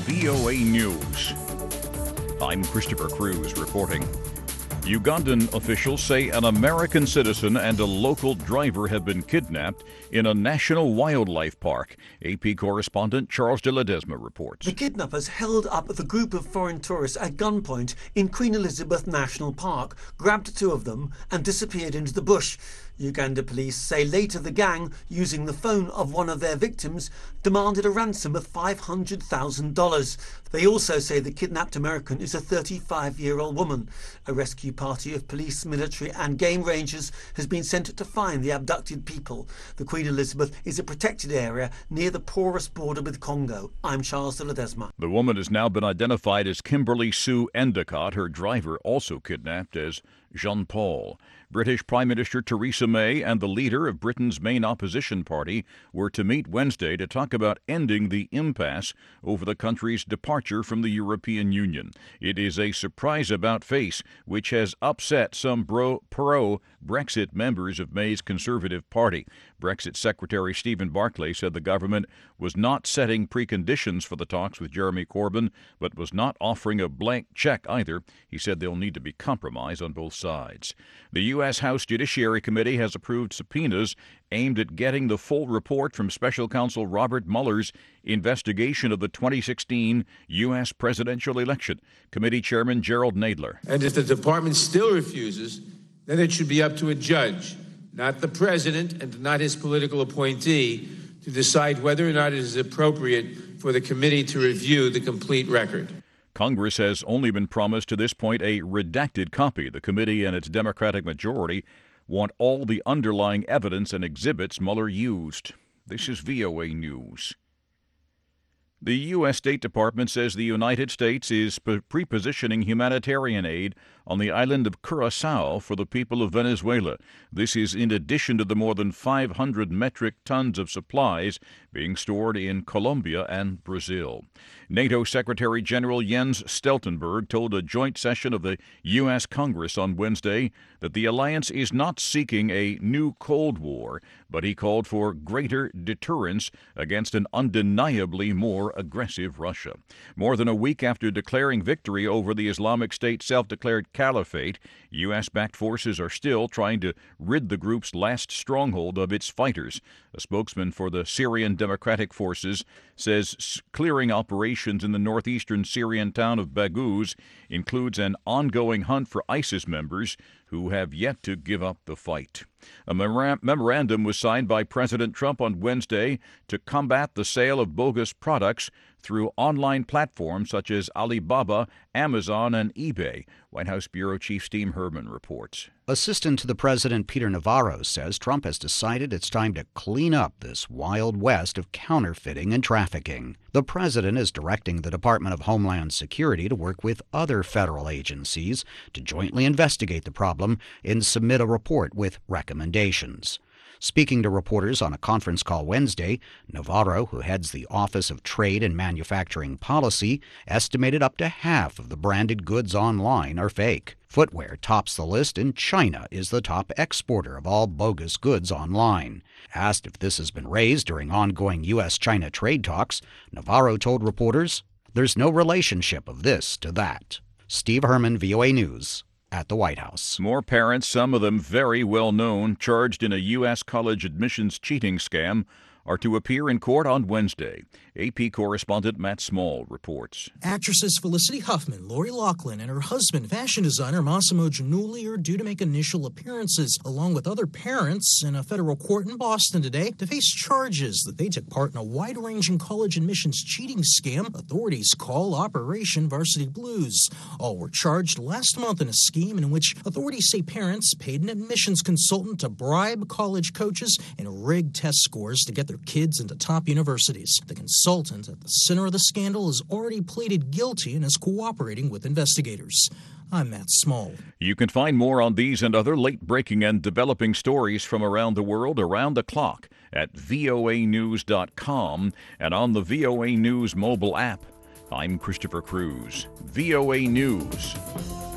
VOA News. I'm Christopher Cruz reporting. Ugandan officials say an American citizen and a local driver have been kidnapped in a national wildlife park. AP correspondent Charles de Ledesma reports. The kidnappers held up the group of foreign tourists at gunpoint in Queen Elizabeth National Park, grabbed two of them and disappeared into the bush. Uganda police say later the gang, using the phone of one of their victims, demanded a ransom of $500,000. They also say the kidnapped American is a 35-year-old woman. A rescue party of police, military and game rangers has been sent to find the abducted people. The Queen Elizabeth is a protected area near the porous border with Congo. I'm Charles de Ledesma. The woman has now been identified as Kimberly Sue Endicott, her driver also kidnapped as Jean Paul. British Prime Minister Theresa May and the leader of Britain's main opposition party were to meet Wednesday to talk about ending the impasse over the country's departure from the European Union. It is a surprise about-face which has upset some pro-Brexit members of May's Conservative Party. Brexit Secretary Stephen Barclay said the government was not setting preconditions for the talks with Jeremy Corbyn, but was not offering a blank check either. He said there'll need to be compromise on both sides. The U.S. House Judiciary Committee has approved subpoenas aimed at getting the full report from Special Counsel Robert Mueller's investigation of the 2016 U.S. presidential election. Committee Chairman Gerald Nadler. And if the department still refuses, then it should be up to a judge, not the president and not his political appointee, to decide whether or not it is appropriate for the committee to review the complete record. Congress has only been promised to this point a redacted copy. The committee and its Democratic majority want all the underlying evidence and exhibits Mueller used. This is VOA News. The U.S. State Department says the United States is prepositioning humanitarian aid on the island of Curacao for the people of Venezuela. This is in addition to the more than 500 metric tons of supplies being stored in Colombia and Brazil. NATO Secretary General Jens Stoltenberg told a joint session of the U.S. Congress on Wednesday that the alliance is not seeking a new Cold War, but he called for greater deterrence against an undeniably more aggressive Russia. More than a week after declaring victory over the Islamic State self-declared caliphate, U.S.-backed forces are still trying to rid the group's last stronghold of its fighters. A spokesman for the Syrian Democratic Forces says clearing operations in the northeastern Syrian town of Baghouz includes an ongoing hunt for ISIS members who have yet to give up the fight. A memorandum was signed by President Trump on Wednesday to combat the sale of bogus products through online platforms such as Alibaba, Amazon, and eBay. White House Bureau Chief Steve Herman reports. Assistant to the President Peter Navarro says Trump has decided it's time to clean up this wild west of counterfeiting and trafficking. The president is directing the Department of Homeland Security to work with other federal agencies to jointly investigate the problem and submit a report with recommendations. Speaking to reporters on a conference call Wednesday, Navarro, who heads the Office of Trade and Manufacturing Policy, estimated up to half of the branded goods online are fake. Footwear tops the list, and China is the top exporter of all bogus goods online. Asked if this has been raised during ongoing U.S.-China trade talks, Navarro told reporters, "There's no relationship of this to that." Steve Herman, VOA News, at the White House. More parents, some of them very well known, charged in a U.S. college admissions cheating scam, are to appear in court on Wednesday. AP correspondent Matt Small reports. Actresses Felicity Huffman, Lori Loughlin, and her husband, fashion designer Massimo Giannulli, are due to make initial appearances, along with other parents, in a federal court in Boston today to face charges that they took part in a wide-ranging college admissions cheating scam authorities call Operation Varsity Blues. All were charged last month in a scheme in which authorities say parents paid an admissions consultant to bribe college coaches and rig test scores to get their kids into top universities. The consultant at the center of the scandal has already pleaded guilty and is cooperating with investigators. I'm Matt Small. You can find more on these and other late-breaking and developing stories from around the world around the clock at voanews.com and on the VOA News mobile app. I'm Christopher Cruz. VOA News.